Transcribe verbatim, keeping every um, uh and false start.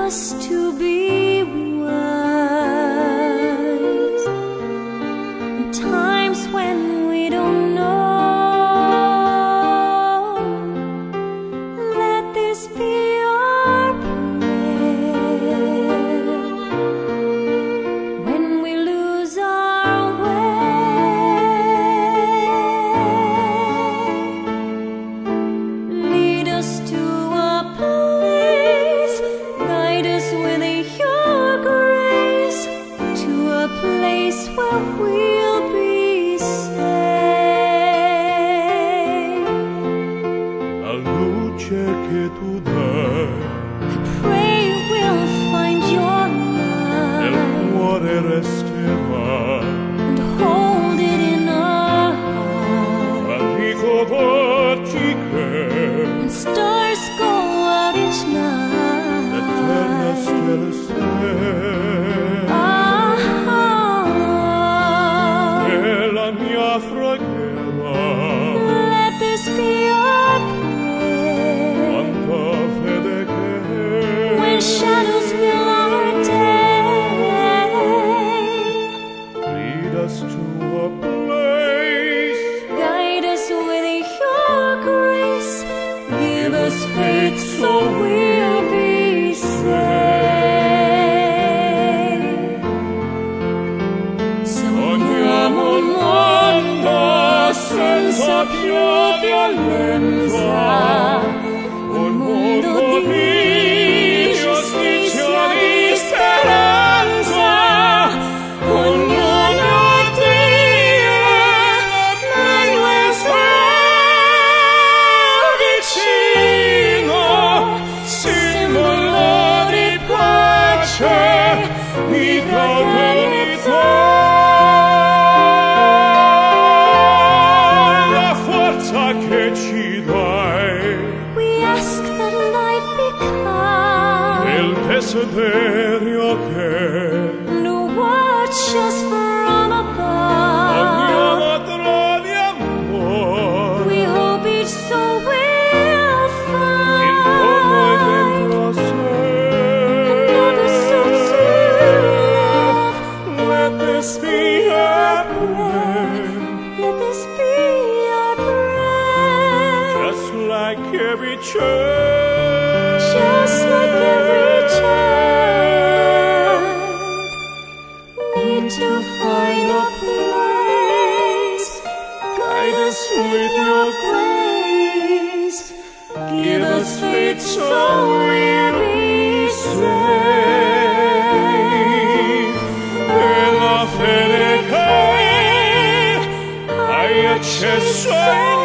us to be wise in times when we don't know. Let this be our prayer when we lose our way. Lead us to a place, guide us with your grace, to a place where we'll be safe. La luce che tu dai, I pray we'll find your nel light cuore resterà. and hold it in our heart. Ma ricordarci che When stars go out each l'eterna night, stella sei. ah, E la mia preghiera, let this be our prayer. quanta fede When che shadows fill our day, lead us to a place, guide us with your grace, give us faith so we'll be safe. Sogniamo un mondo senza più violenza, un mondo di giustizia, di speranza. Ognuno Dio, Emanuele sta vicino, simbolo di pace, di fraternità. la forza che ci dai, We ask that light be kind, il desiderio che and watch us from above. ognuno trovi amore. We hope each soul will In fondo e find dentro a sé. another soul to love. Let this be our prayer, Let this be our prayer. just like every church, Just like every child need to find a place. Guide us with your grace. Give us faith so we'll be safe. e la fede che hai accesso ai